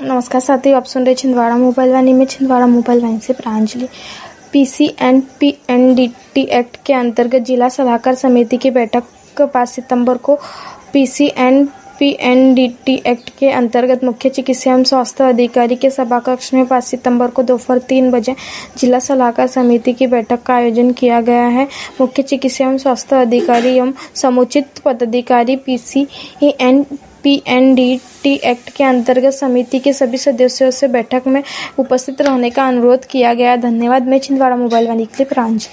नमस्कार साथियों, आप सुन रहे छिंदवाड़ा मोबाइल वाणी में। छिंदवाड़ा मोबाइल वाणी से Pranjali. PC and PNDT act के अंतर्गत जिला सलाहकार समिति की बैठक 5 सितंबर को पीसी एंड पीएनडीटी एक्ट के अंतर्गत मुख्य चिकित्सा एवं स्वास्थ्य अधिकारी के सभाकक्ष में 5 सितंबर को दोपहर 3 बजे जिला सलाहकार समिति की बैठक का आयोजन किया गया है। मुख्य चिकित्सा एवं स्वास्थ्य अधिकारी एवं समुचित पदाधिकारी पीसी एंड पीएनडीटी एक्ट के अंतर्गत समिति के सभी सदस्यों से बैठक में उपस्थित रहने का अनुरोध किया गया। धन्यवाद। मैं छिंदवाड़ा मोबाइल वाणी के लिए प्रांजलि।